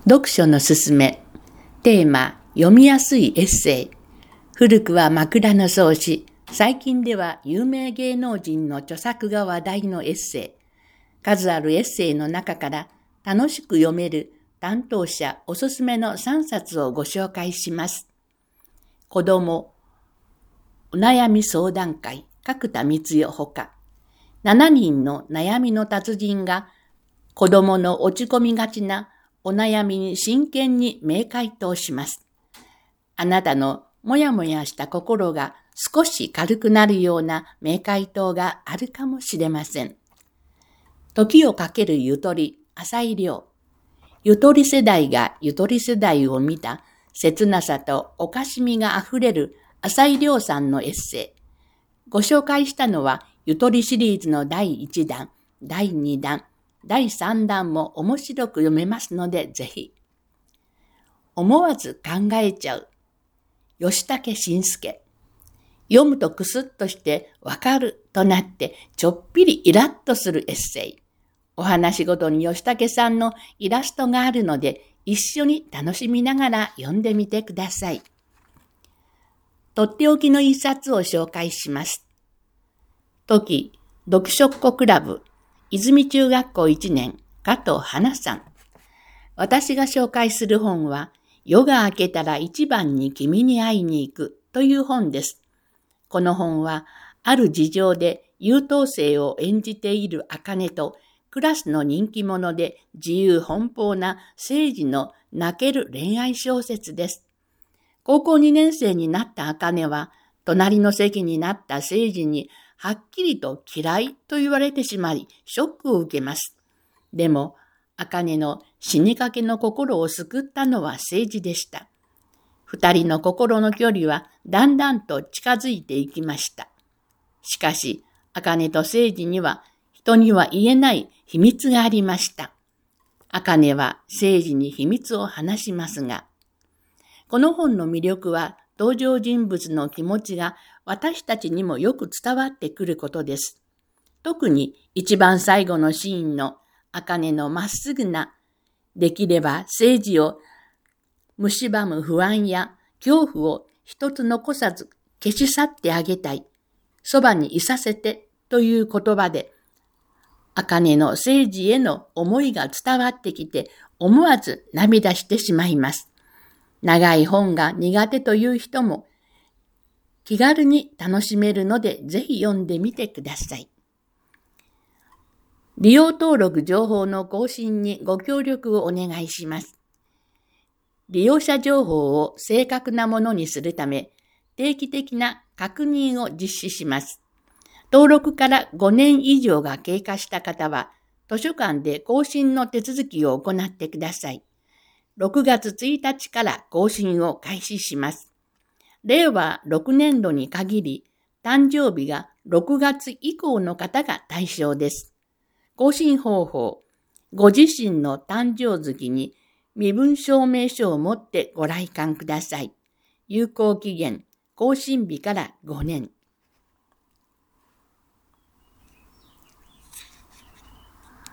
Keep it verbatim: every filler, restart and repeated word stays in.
読書のすすめ。テーマ、読みやすいエッセイ。古くは枕草子、最近では有名芸能人の著作が話題のエッセイ。数あるエッセイの中から楽しく読める担当者おすすめのさんさつをご紹介します。子供、お悩み相談会、角田光代ほか。しちにんの悩みの達人が子供の落ち込みがちなお悩みに真剣に明回答します。あなたのもやもやした心が少し軽くなるような明回答があるかもしれません。時をかけるゆとり、浅井亮。ゆとり世代がゆとり世代を見た切なさとおかしみがあふれる浅井亮さんのエッセイ。ご紹介したのはゆとりシリーズのだいいちだん、だいにだん、だいさんだんも面白く読めますのでぜひ。思わず考えちゃう。吉武慎介。読むとクスッとしてわかるとなってちょっぴりイラッとするエッセイ。お話ごとに吉武さんのイラストがあるので一緒に楽しみながら読んでみてください。とっておきの一冊を紹介します。時、読書っ子クラブ、泉中学校いちねん、加藤花さん。私が紹介する本は、夜が明けたら一番に君に会いに行くという本です。この本は、ある事情で優等生を演じている茜と、クラスの人気者で自由奔放な聖司の泣ける恋愛小説です。高校にねん生になった茜は、隣の席になった聖司にはっきりと嫌いと言われてしまい、ショックを受けます。でも、茜の死にかけの心を救ったのは聖司でした。二人の心の距離はだんだんと近づいていきました。しかし、茜と聖司には人には言えない秘密がありました。茜は聖司に秘密を話しますが、この本の魅力は登場人物の気持ちが私たちにもよく伝わってくることです。特に一番最後のシーンの茜のまっすぐな、できれば聖司を蝕む不安や恐怖を一つ残さず消し去ってあげたい。そばにいさせてという言葉で、茜の聖司への思いが伝わってきて思わず涙してしまいます。長い本が苦手という人も気軽に楽しめるのでぜひ読んでみてください。利用登録情報の更新にご協力をお願いします。利用者情報を正確なものにするため定期的な確認を実施します。登録からごねん以上が経過した方は図書館で更新の手続きを行ってください。ろくがつついたちから更新を開始します。れいわろくねんどに限り、誕生日がろくがつ以降の方が対象です。更新方法、ご自身の誕生月に身分証明書を持ってご来館ください。有効期限、更新日からごねん。